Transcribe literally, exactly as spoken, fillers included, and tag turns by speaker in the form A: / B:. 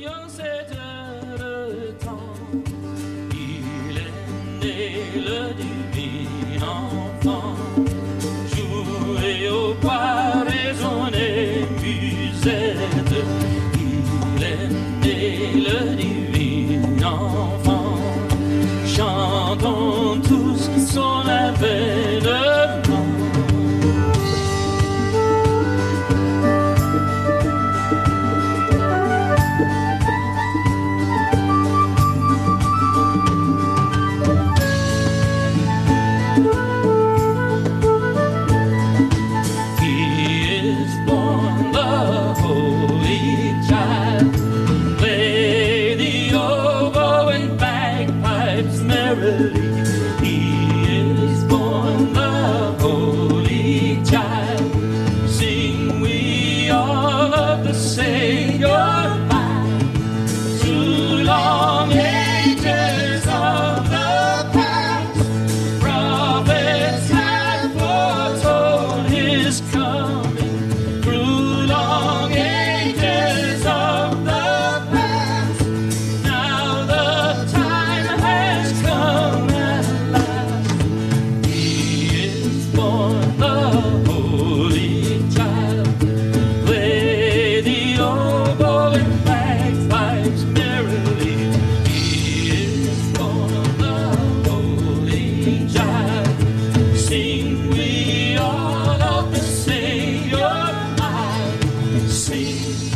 A: Seigneur, c'est le temps. Il est né le divin enfant. Jouez au bois, résonnez, musette. Il est né le divin enfant. Chantons tous son avènement. He is born the Holy Child. Sing we all of the Savior light. Through long ages of the past, prophets have foretold his coming. Through long ages of the past, now the time has come. Sing we all of the Savior light. Sing.